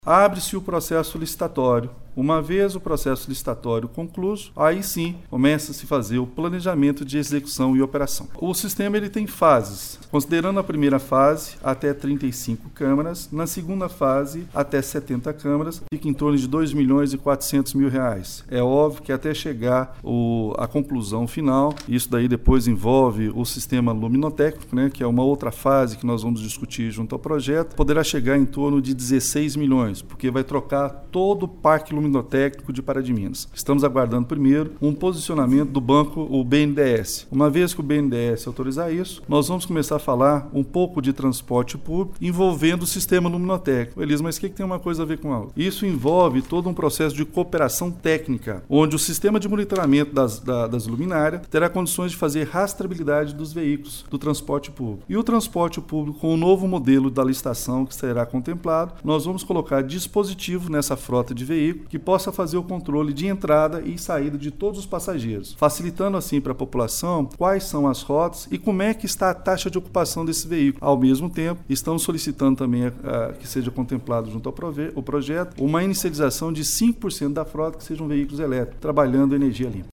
Abre-se o processo licitatório. Uma vez o processo licitatório concluído, aí sim começa-se a fazer o planejamento de execução e operação. O sistema ele tem fases, considerando a primeira fase até 35 câmaras, na segunda fase até 70 câmaras, fica em torno de R$2.400.000. É óbvio que até chegar a conclusão final, isso daí depois envolve o sistema luminotécnico, que é uma outra fase que nós vamos discutir junto ao projeto, poderá chegar em torno de 16 milhões, porque vai trocar todo o parque luminotécnico de Pará de Minas. Estamos aguardando primeiro um posicionamento do banco, o BNDES. Uma vez que o BNDES autorizar isso, nós vamos começar a falar um pouco de transporte público envolvendo o sistema luminotécnico. Elias, mas o que tem uma coisa a ver com a outra? Isso envolve todo um processo de cooperação técnica, onde o sistema de monitoramento das luminárias terá condições de fazer rastreabilidade dos veículos do transporte público. E o transporte público, com o novo modelo da licitação que será contemplado, nós vamos colocar dispositivo nessa frota de veículos que possa fazer o controle de entrada e saída de todos os passageiros, facilitando assim para a população quais são as rotas e como é que está a taxa de ocupação desse veículo. Ao mesmo tempo, estamos solicitando também que seja contemplado junto ao projeto uma inicialização de 5% da frota que sejam veículos elétricos, trabalhando energia limpa.